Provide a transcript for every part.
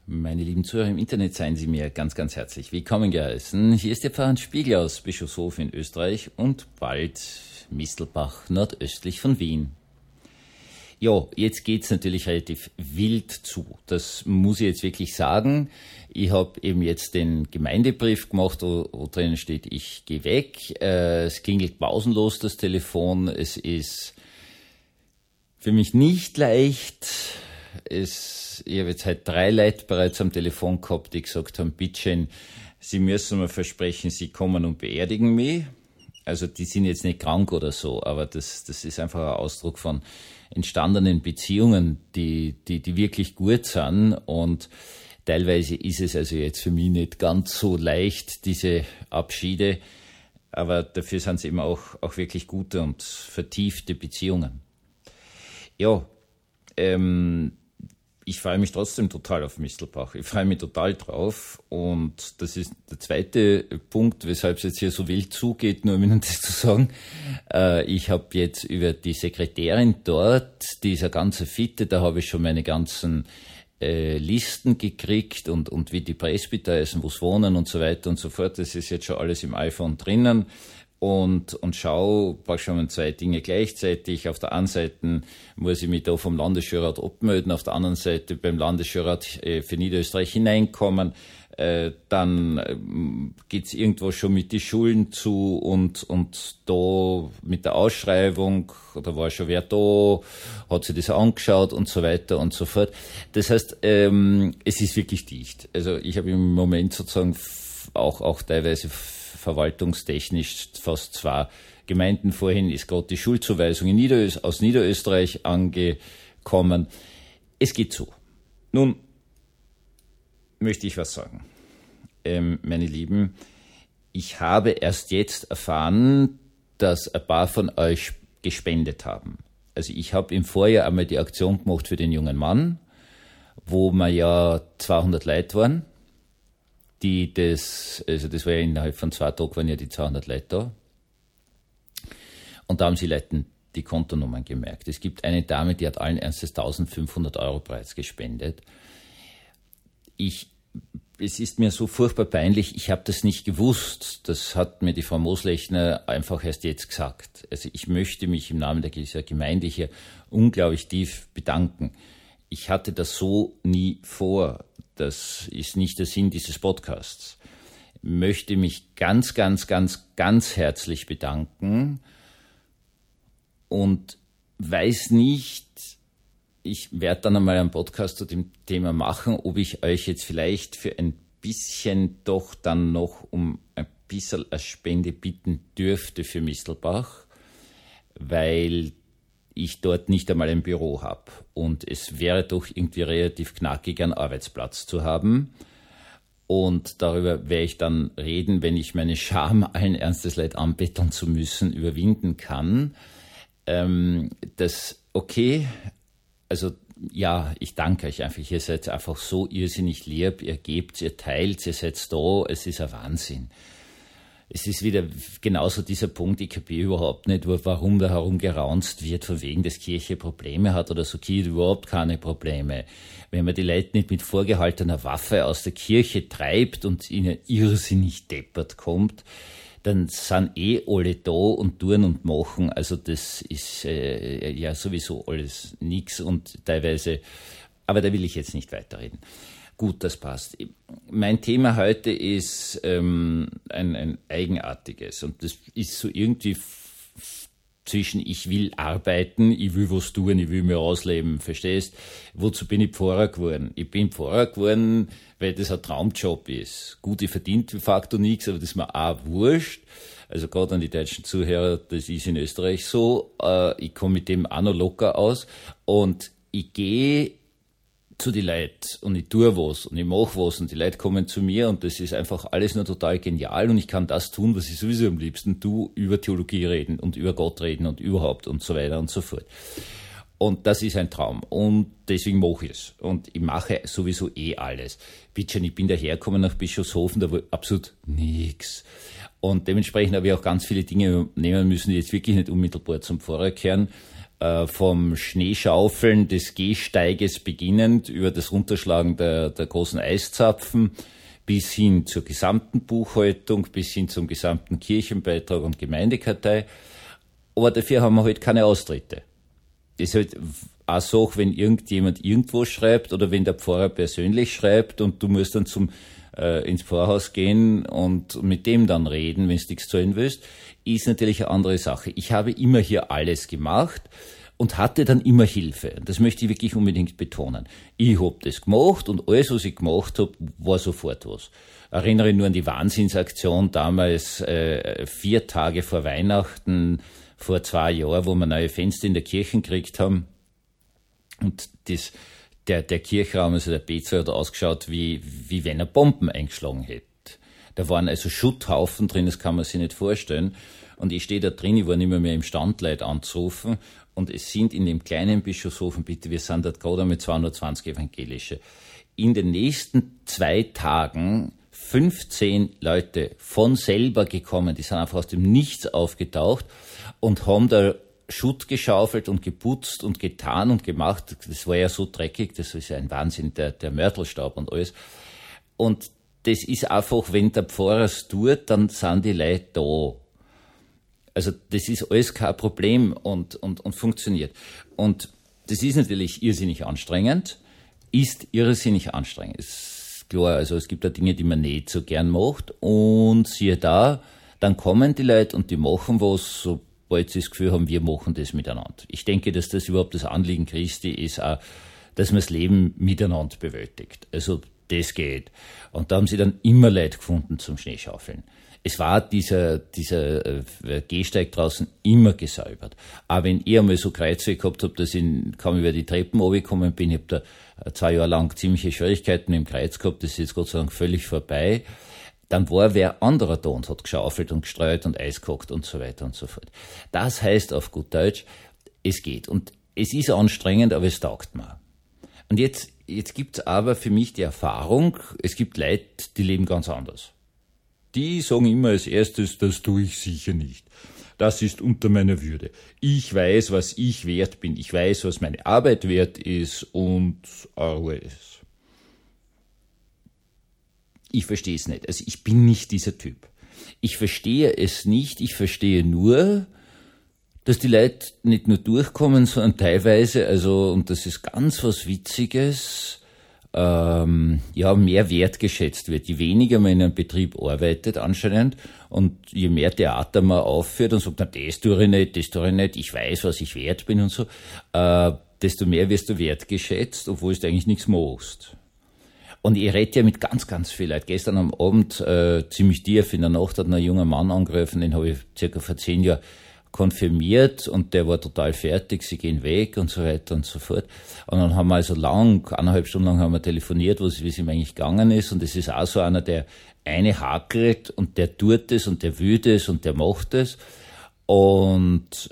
Meine lieben Zuhörer im Internet, seien Sie mir ganz, ganz herzlich willkommen geheißen. Hier ist der Pfarrer Spiegel aus Bischofshofen in Österreich und bald Mistelbach nordöstlich von Wien. Ja, jetzt geht's natürlich relativ wild zu. Das muss ich jetzt wirklich sagen. Ich habe eben jetzt den Gemeindebrief gemacht, wo drinnen steht, ich gehe weg. Es klingelt pausenlos das Telefon. Es ist für mich nicht leicht. Ich habe jetzt heute 3 Leute bereits am Telefon gehabt, die gesagt haben, bitteschön, Sie müssen mir versprechen, Sie kommen und beerdigen mich. Also die sind jetzt nicht krank oder so, aber das ist einfach ein Ausdruck von entstandenen Beziehungen, die wirklich gut sind. Und teilweise ist es also jetzt für mich nicht ganz so leicht, diese Abschiede, aber dafür sind es eben auch wirklich gute und vertiefte Beziehungen. Ja, ich freue mich trotzdem total auf Mistelbach. Ich freue mich total drauf. Und das ist der zweite Punkt, weshalb es jetzt hier so wild zugeht, nur um Ihnen das zu sagen. Ich habe jetzt über die Sekretärin dort, die ist eine ganze Fitte, da habe ich schon meine ganzen Listen gekriegt und wie die Presbyter heißen, wo sie wohnen und so weiter und so fort. Das ist jetzt schon alles im iPhone drinnen. Und schau, schon 2 Dinge gleichzeitig. Auf der einen Seite muss ich mich da vom Landesjurat abmelden, auf der anderen Seite beim Landesjurat für Niederösterreich hineinkommen. Dann geht's irgendwo schon mit die Schulen zu und da mit der Ausschreibung, da war schon wer da, hat sich das angeschaut und so weiter und so fort. Das heißt, es ist wirklich dicht. Also ich habe im Moment sozusagen auch teilweise verwaltungstechnisch fast 2 Gemeinden. Vorhin ist gerade die Schulzuweisung aus Niederösterreich angekommen. Es geht so. Nun möchte ich was sagen. Meine Lieben, ich habe erst jetzt erfahren, dass ein paar von euch gespendet haben. Also ich habe im Vorjahr einmal die Aktion gemacht für den jungen Mann, wo wir ja 200 Leute waren. Das war ja innerhalb von 2 Tagen, waren ja die 200 Leute da. Und da haben sie Leuten die Kontonummern gemerkt. Es gibt eine Dame, die hat allen Ernstes 1.500 € bereits gespendet. Es ist mir so furchtbar peinlich, ich habe das nicht gewusst. Das hat mir die Frau Moslechner einfach erst jetzt gesagt. Also ich möchte mich im Namen dieser Gemeinde hier unglaublich tief bedanken. Ich hatte das so nie vor. Das ist nicht der Sinn dieses Podcasts. Ich möchte mich ganz, ganz, ganz, ganz herzlich bedanken und weiß nicht, ich werde dann einmal einen Podcast zu dem Thema machen, ob ich euch jetzt vielleicht für ein bisschen doch dann noch um ein bisschen eine Spende bitten dürfte für Mistelbach, weil ich dort nicht einmal ein Büro habe. Und es wäre doch irgendwie relativ knackig, einen Arbeitsplatz zu haben. Und darüber werde ich dann reden, wenn ich meine Scham, allen Ernstes Leid anbetteln zu müssen, überwinden kann. Okay, also ja, ich danke euch einfach. Ihr seid einfach so irrsinnig lieb, ihr gebt, ihr teilt, ihr seid da, es ist ein Wahnsinn. Es ist wieder genauso dieser Punkt, ich kapiere überhaupt nicht, warum da herumgeraunzt wird, von wegen, dass Kirche Probleme hat oder so. Kirche hat überhaupt keine Probleme. Wenn man die Leute nicht mit vorgehaltener Waffe aus der Kirche treibt und ihnen irrsinnig deppert kommt, dann sind alle da und tun und machen. Also das ist ja sowieso alles nix und teilweise, aber da will ich jetzt nicht weiterreden. Gut, das passt. Mein Thema heute ist ein eigenartiges und das ist so irgendwie zwischen ich will arbeiten, ich will was tun, ich will mir ausleben, verstehst? Wozu bin ich Pfarrer geworden? Ich bin Pfarrer geworden, weil das ein Traumjob ist. Gut, ich verdiene de facto nichts, aber das ist mir auch wurscht. Also gerade an die deutschen Zuhörer, das ist in Österreich so. Ich komme mit dem auch noch locker aus und ich gehe zu die Leute und ich tue was und ich mache was und die Leute kommen zu mir und das ist einfach alles nur total genial und ich kann das tun, was ich sowieso am liebsten tue, über Theologie reden und über Gott reden und überhaupt und so weiter und so fort. Und das ist ein Traum und deswegen mache ich es und ich mache sowieso alles. Bitte, ich bin dahergekommen nach Bischofshofen, da war absolut nichts. Und dementsprechend habe ich auch ganz viele Dinge nehmen müssen, die jetzt wirklich nicht unmittelbar zum Pfarrer kehren. vom Schneeschaufeln des Gehsteiges beginnend über das Runterschlagen der großen Eiszapfen bis hin zur gesamten Buchhaltung, bis hin zum gesamten Kirchenbeitrag und Gemeindekartei. Aber dafür haben wir halt keine Austritte. Das ist halt auch so, wenn irgendjemand irgendwo schreibt oder wenn der Pfarrer persönlich schreibt und du musst dann ins Pfarrhaus gehen und mit dem dann reden, wenn du nichts zahlen willst, ist natürlich eine andere Sache. Ich habe immer hier alles gemacht und hatte dann immer Hilfe. Das möchte ich wirklich unbedingt betonen. Ich hab das gemacht und alles, was ich gemacht hab, war sofort was. Erinnere nur an die Wahnsinnsaktion damals, 4 Tage vor Weihnachten, vor 2 Jahren, wo wir neue Fenster in der Kirche gekriegt haben. Und der Kirchraum, also der Bezer, hat ausgeschaut, wie wenn er Bomben eingeschlagen hätte. Da waren also Schutthaufen drin, das kann man sich nicht vorstellen. Und ich stehe da drin, ich war nicht mehr im Stand, Leute anzurufen. Und es sind in dem kleinen Bischofshofen, bitte, wir sind dort gerade mit 220 Evangelische. In den nächsten 2 Tagen 15 Leute von selber gekommen, die sind einfach aus dem Nichts aufgetaucht und haben da Schutt geschaufelt und geputzt und getan und gemacht. Das war ja so dreckig, das ist ja ein Wahnsinn, der Mörtelstaub und alles. Und das ist einfach, wenn der Pfarrer es tut, dann sind die Leute da. Also das ist alles kein Problem und funktioniert. Und das ist natürlich irrsinnig anstrengend, ist klar, also es gibt da Dinge, die man nicht so gern macht und siehe da, dann kommen die Leute und die machen was, sobald sie das Gefühl haben, wir machen das miteinander. Ich denke, dass das überhaupt das Anliegen Christi ist, auch, dass man das Leben miteinander bewältigt. Also das geht. Und da haben sie dann immer Leute gefunden zum Schneeschaufeln. Es war dieser Gehsteig draußen immer gesäubert. Aber wenn ich einmal so Kreuze gehabt habe, dass ich kaum über die Treppen runtergekommen bin, ich habe da 2 Jahre lang ziemliche Schwierigkeiten mit dem Kreuz gehabt, das ist jetzt Gott sei Dank völlig vorbei, dann war wer anderer da und hat geschaufelt und gestreut und Eis gekocht und so weiter und so fort. Das heißt auf gut Deutsch, es geht. Und es ist anstrengend, aber es taugt mir. Und jetzt gibt's aber für mich die Erfahrung, es gibt Leute, die leben ganz anders. Die sagen immer als erstes, das tue ich sicher nicht. Das ist unter meiner Würde. Ich weiß, was ich wert bin. Ich weiß, was meine Arbeit wert ist und alles. Ich verstehe es nicht. Also ich bin nicht dieser Typ. Ich verstehe es nicht. Ich verstehe nur, dass die Leute nicht nur durchkommen, sondern teilweise, also, und das ist ganz was Witziges, mehr wertgeschätzt wird. Je weniger man in einem Betrieb arbeitet anscheinend und je mehr Theater man aufführt und sagt, na, das tue ich nicht, ich weiß, was ich wert bin und so, desto mehr wirst du wertgeschätzt, obwohl du eigentlich nichts machst. Und ich rede ja mit ganz, ganz viel Leuten. Gestern am Abend, ziemlich tief in der Nacht, hat ein junger Mann angerufen, den habe ich circa vor 10 Jahren konfirmiert und der war total fertig, sie gehen weg und so weiter und so fort. Und dann haben wir also 1,5 Stunden lang haben wir telefoniert, wie es ihm eigentlich gegangen ist, und es ist auch so einer, der eine hakelt und der tut es und der will es und der macht es und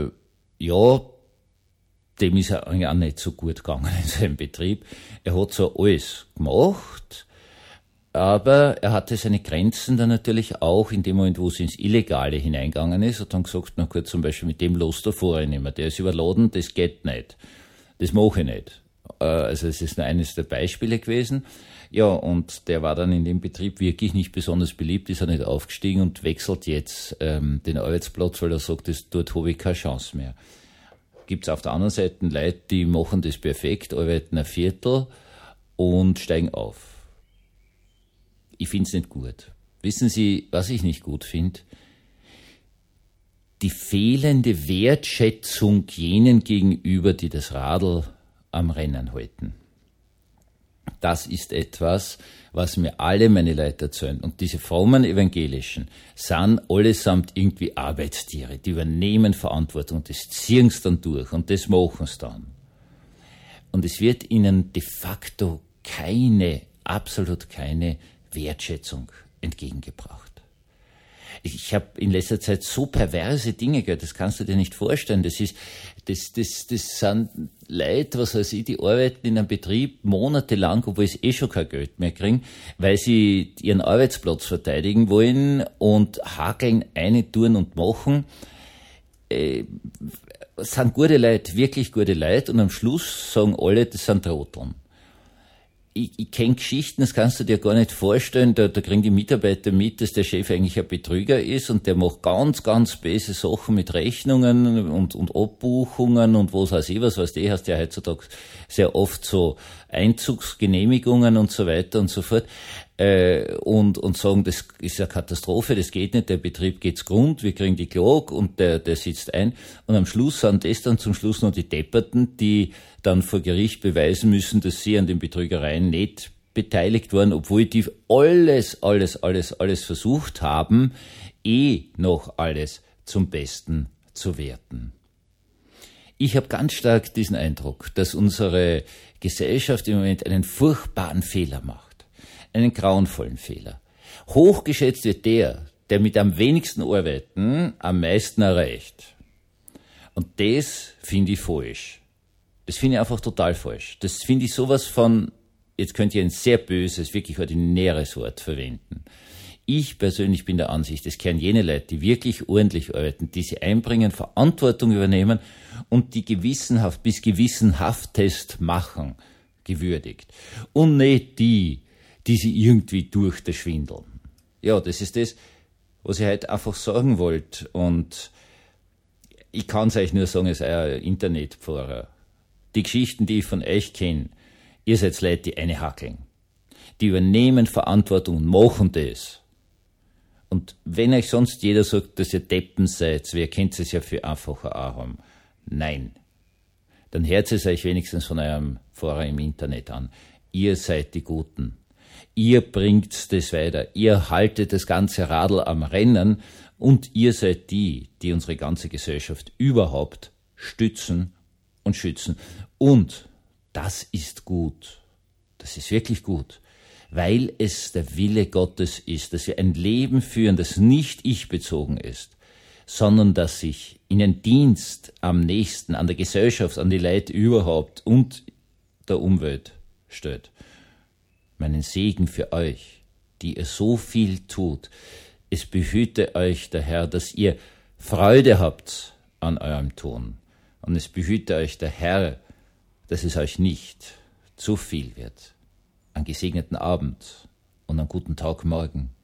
dem ist er eigentlich auch nicht so gut gegangen in seinem Betrieb. Er hat so alles gemacht, aber er hatte seine Grenzen dann natürlich auch in dem Moment, wo es ins Illegale hineingegangen ist, hat dann gesagt, na gut, zum Beispiel mit dem los da vorher nicht mehr. Der ist überladen, das geht nicht. Das mache ich nicht. Also es ist nur eines der Beispiele gewesen. Ja, und der war dann in dem Betrieb wirklich nicht besonders beliebt, ist er nicht aufgestiegen und wechselt jetzt den Arbeitsplatz, weil er sagt, dort habe ich keine Chance mehr. Gibt's auf der anderen Seite Leute, die machen das perfekt, arbeiten ein Viertel und steigen auf. Ich find's nicht gut. Wissen Sie, was ich nicht gut finde? Die fehlende Wertschätzung jenen gegenüber, die das Radl am Rennen halten. Das ist etwas, was mir alle meine Leute erzählen. Und diese frommen Evangelischen sind allesamt irgendwie Arbeitstiere. Die übernehmen Verantwortung, das ziehen sie dann durch und das machen sie dann. Und es wird ihnen de facto absolut keine Wertschätzung entgegengebracht. Ich habe in letzter Zeit so perverse Dinge gehört, das kannst du dir nicht vorstellen. Das sind Leute, was weiß ich, die arbeiten in einem Betrieb monatelang, obwohl sie schon kein Geld mehr kriegen, weil sie ihren Arbeitsplatz verteidigen wollen und hakeln eine, tun und machen. sind gute Leute, wirklich gute Leute, und am Schluss sagen alle, das sind Trotteln. Ich kenne Geschichten, das kannst du dir gar nicht vorstellen, da kriegen die Mitarbeiter mit, dass der Chef eigentlich ein Betrüger ist und der macht ganz, ganz böse Sachen mit Rechnungen und Abbuchungen und was weiß ich, was weißt du, hast ja heutzutage sehr oft so Einzugsgenehmigungen und so weiter und so fort, und sagen, das ist eine Katastrophe, das geht nicht, der Betrieb geht's Grund, wir kriegen die Klage und der sitzt ein, und am Schluss sind das dann zum Schluss noch die Depperten, die dann vor Gericht beweisen müssen, dass sie an den Betrügereien nicht beteiligt waren, obwohl die alles versucht haben, noch alles zum Besten zu werten. Ich habe ganz stark diesen Eindruck, dass unsere Gesellschaft im Moment einen furchtbaren Fehler macht, einen grauenvollen Fehler. Hochgeschätzt wird der mit am wenigsten arbeiten, am meisten erreicht. Und das finde ich falsch. Das finde ich einfach total falsch. Das finde ich sowas von, jetzt könnt ihr ein sehr böses, wirklich ordinäres Wort verwenden. Ich persönlich bin der Ansicht, es kehren jene Leute, die wirklich ordentlich arbeiten, die sie einbringen, Verantwortung übernehmen und die gewissenhaft bis gewissenhaftest machen, gewürdigt. Und nicht die sie irgendwie durch das schwindeln. Ja, das ist das, was ich heute einfach sagen wollte. Und ich kann es euch nur sagen, als euer Internetpfarrer. Die Geschichten, die ich von euch kenne, ihr seid Leute, die eine hackeln. Die übernehmen Verantwortung und machen das. Und wenn euch sonst jeder sagt, dass ihr Deppen seid, wer kennt es ja viel einfacher auch haben. Nein. Dann hört es euch wenigstens von eurem Pfarrer im Internet an. Ihr seid die Guten. Ihr bringt das weiter. Ihr haltet das ganze Radl am Rennen und ihr seid die unsere ganze Gesellschaft überhaupt stützen und schützen. Und das ist gut. Das ist wirklich gut. Weil es der Wille Gottes ist, dass wir ein Leben führen, das nicht ich-bezogen ist, sondern das sich in den Dienst am Nächsten, an der Gesellschaft, an die Leute überhaupt und der Umwelt stellt. Meinen Segen für euch, die ihr so viel tut. Es behüte euch der Herr, dass ihr Freude habt an eurem Tun. Und es behüte euch der Herr, dass es euch nicht zu viel wird. Einen gesegneten Abend und einen guten Tag morgen.